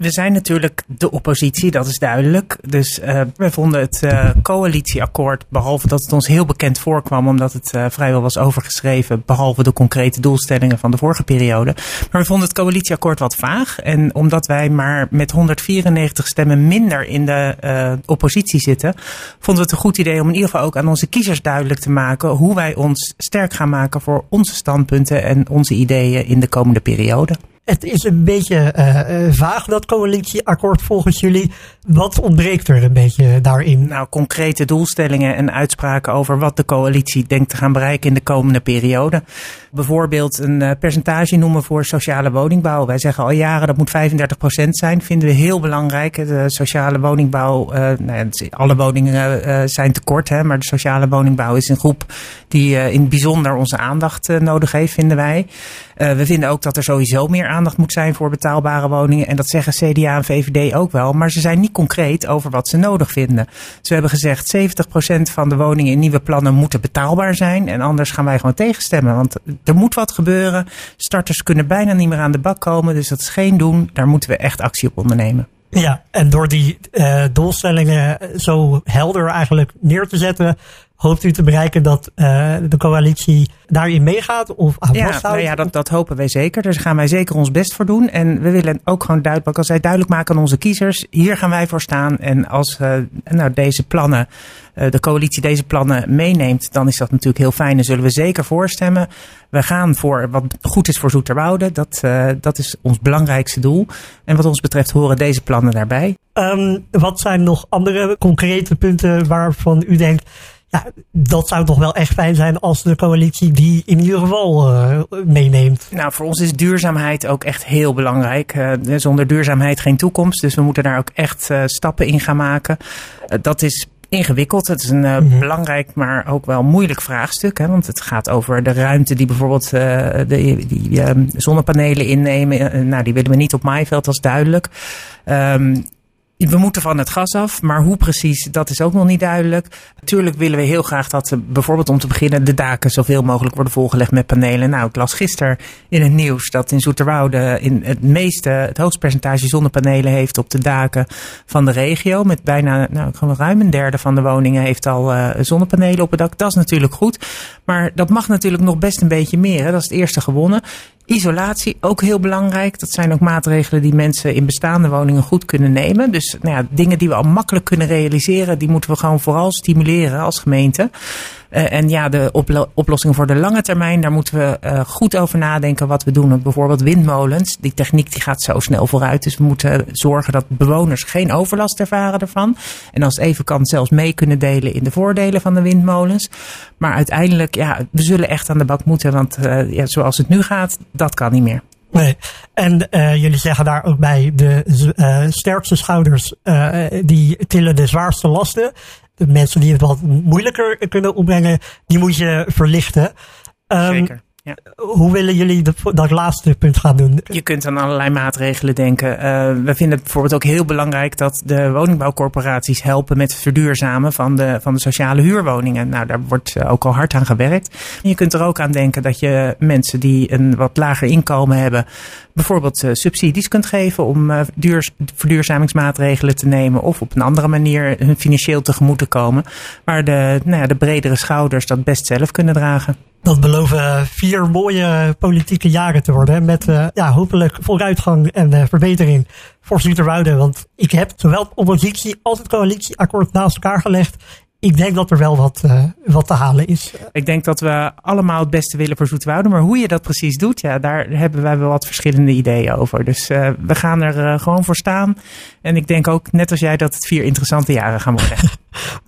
We zijn natuurlijk de oppositie, dat is duidelijk. Dus wij vonden het coalitieakkoord, behalve dat het ons heel bekend voorkwam, omdat het vrijwel was overgeschreven, behalve de concrete doelstellingen van de vorige periode. Maar we vonden het coalitieakkoord wat vaag. En omdat wij maar met 194 stemmen minder in de oppositie zitten, vonden we het een goed idee om in ieder geval ook aan onze kiezers duidelijk te maken hoe wij ons sterk gaan maken voor onze standpunten en onze ideeën in de komende periode. Het is een beetje vaag, dat coalitieakkoord volgens jullie. Wat ontbreekt er een beetje daarin? Nou, concrete doelstellingen en uitspraken over wat de coalitie denkt te gaan bereiken in de komende periode. Bijvoorbeeld een percentage noemen voor sociale woningbouw. Wij zeggen al jaren dat moet 35% zijn. Vinden we heel belangrijk. De sociale woningbouw, alle woningen zijn tekort, maar de sociale woningbouw is een groep die in het bijzonder onze aandacht nodig heeft, vinden wij. We vinden ook dat er sowieso meer aandacht moet zijn voor betaalbare woningen. En dat zeggen CDA en VVD ook wel. Maar ze zijn niet concreet over wat ze nodig vinden. Dus we hebben gezegd 70% van de woningen in nieuwe plannen moeten betaalbaar zijn. En anders gaan wij gewoon tegenstemmen. Want er moet wat gebeuren. Starters kunnen bijna niet meer aan de bak komen. Dus dat is geen doen. Daar moeten we echt actie op ondernemen. Ja, en door die doelstellingen zo helder eigenlijk neer te zetten, hoopt u te bereiken dat de coalitie daarin meegaat of aan vasthoudt? Ja, dat hopen wij zeker. Daar gaan wij zeker ons best voor doen. En we willen ook gewoon duidelijk maken aan onze kiezers, hier gaan wij voor staan. En als deze plannen, de coalitie deze plannen meeneemt, dan is dat natuurlijk heel fijn en zullen we zeker voorstemmen. We gaan voor wat goed is voor Zoeterwoude. Dat is ons belangrijkste doel. En wat ons betreft horen deze plannen daarbij. Wat zijn nog andere concrete punten waarvan u denkt, ja, dat zou toch wel echt fijn zijn als de coalitie die in ieder geval meeneemt? Nou, voor ons is duurzaamheid ook echt heel belangrijk. Zonder duurzaamheid geen toekomst. Dus we moeten daar ook echt stappen in gaan maken. Dat is ingewikkeld. Het is een belangrijk, maar ook wel moeilijk vraagstuk. Want het gaat over de ruimte die bijvoorbeeld die zonnepanelen innemen. Die willen we niet op maaiveld, dat is duidelijk. We moeten van het gas af, maar hoe precies, dat is ook nog niet duidelijk. Natuurlijk willen we heel graag dat bijvoorbeeld om te beginnen de daken zoveel mogelijk worden volgelegd met panelen. Nou, ik las gisteren in het nieuws dat in Zoeterwoude het hoogste percentage zonnepanelen heeft op de daken van de regio. Met bijna, ruim een derde van de woningen heeft al zonnepanelen op het dak. Dat is natuurlijk goed, maar dat mag natuurlijk nog best een beetje meer. Dat is het eerste gewonnen. Isolatie, ook heel belangrijk. Dat zijn ook maatregelen die mensen in bestaande woningen goed kunnen nemen. Dus dingen die we al makkelijk kunnen realiseren, die moeten we gewoon vooral stimuleren als gemeente. De oplossingen voor de lange termijn, daar moeten we goed over nadenken wat we doen. Bijvoorbeeld windmolens. Die techniek die gaat zo snel vooruit. Dus we moeten zorgen dat bewoners geen overlast ervaren ervan. En als het even kan zelfs mee kunnen delen in de voordelen van de windmolens. Maar uiteindelijk, we zullen echt aan de bak moeten. Want zoals het nu gaat, dat kan niet meer. Nee, en jullie zeggen daar ook bij, de sterkste schouders die tillen de zwaarste lasten. De mensen die het wat moeilijker kunnen opbrengen, die moet je verlichten. Zeker. Ja. Hoe willen jullie dat laatste punt gaan doen? Je kunt aan allerlei maatregelen denken. We vinden het bijvoorbeeld ook heel belangrijk dat de woningbouwcorporaties helpen met het verduurzamen van de sociale huurwoningen. Nou, daar wordt ook al hard aan gewerkt. En je kunt er ook aan denken dat je mensen die een wat lager inkomen hebben, bijvoorbeeld subsidies kunt geven om verduurzamingsmaatregelen te nemen of op een andere manier hun financieel tegemoet te komen, waar de bredere schouders dat best zelf kunnen dragen. Dat beloven 4 mooie politieke jaren te worden. Met hopelijk vooruitgang en verbetering voor Zoeterwoude. Want ik heb zowel het oppositie als het coalitieakkoord naast elkaar gelegd. Ik denk dat er wel wat te halen is. Ik denk dat we allemaal het beste willen voor Zoeterwoude. Maar hoe je dat precies doet, daar hebben wij wel wat verschillende ideeën over. Dus we gaan er gewoon voor staan. En ik denk ook, net als jij, dat het 4 interessante jaren gaan worden.